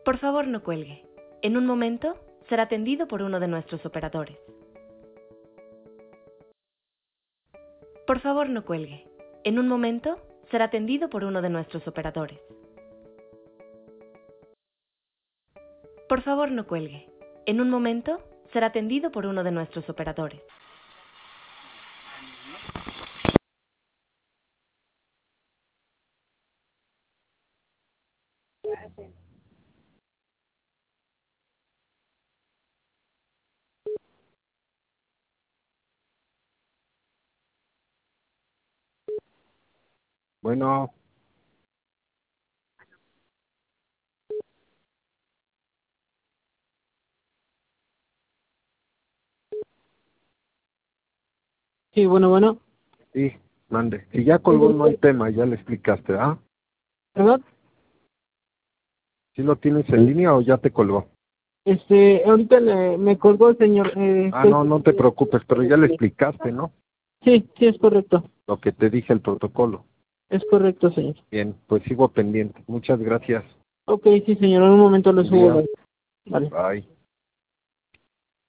Por favor, no cuelgue. En un momento será atendido por uno de nuestros operadores. Por favor, no cuelgue. En un momento será atendido por uno de nuestros operadores. Por favor, no cuelgue. En un momento será atendido por uno de nuestros operadores. Bueno, Sí, bueno. sí, mande. Si ya colgó, no hay tema, ya le explicaste, ¿ah? ¿Perdón? ¿Sí lo tienes en línea o ya te colgó? Ahorita me colgó el señor. No te preocupes, pero ya le explicaste, ¿no? Sí, es correcto. Lo que te dije el protocolo. Es correcto, señor. Bien, pues sigo pendiente. Muchas gracias. Ok, sí, señor. En un momento lo Buen subo. día. Vale. Bye.